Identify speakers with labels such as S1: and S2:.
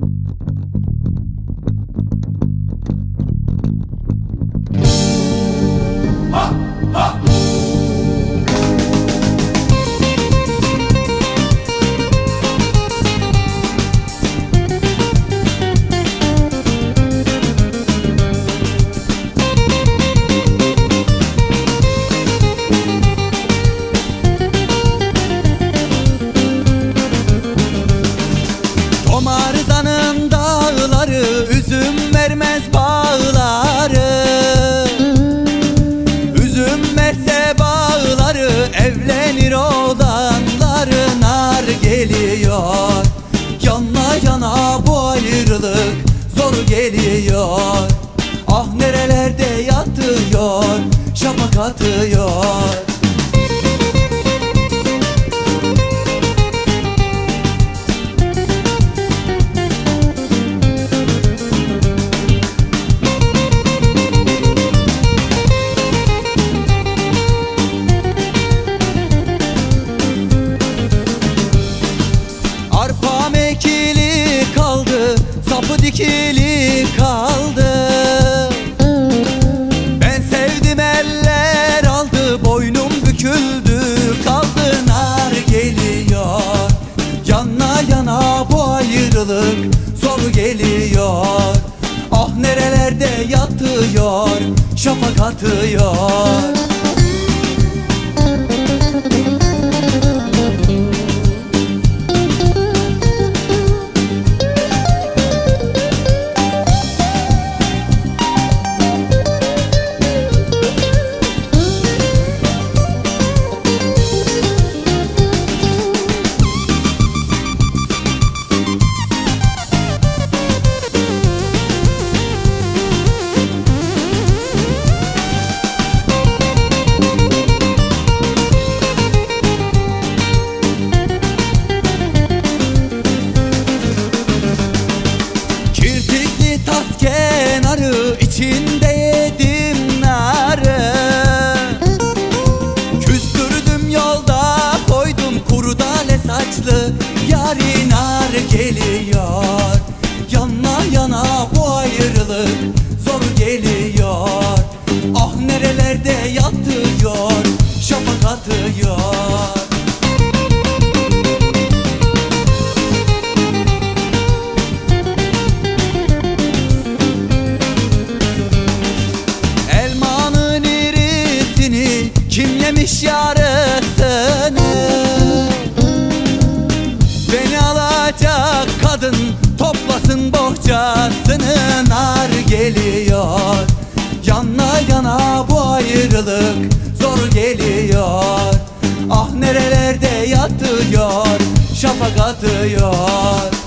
S1: Rıza'nın dağları, üzüm vermez bağları. Üzüm verse bağları, evlenir olanları. Nar geliyor, yana yana bu ayrılık zor geliyor. Ah nerelerde yatıyor, şafak atıyor. Arpam ekili kaldı, sapı dikili kaldı. Ben sevdim eller aldı, boynum büküldü kaldı. Nar geliyor, yana yana bu ayrılık zor geliyor. Ah nerelerde yatıyor, şafak atıyor. Kenarı içinde yedim narı. Küstürdüm yolda koydum kurdale saçlı yari. Nar geliyor, yana yana bu ayrılık zor geliyor. Ah nerelerde yatıyor, şafak atıyor. Kim yemiş yarısını? Beni alacak kadın toplasın bohçasını. Nar geliyor, yana yana bu ayrılık zor geliyor. Ah nerelerde yatıyor, şafak atıyor.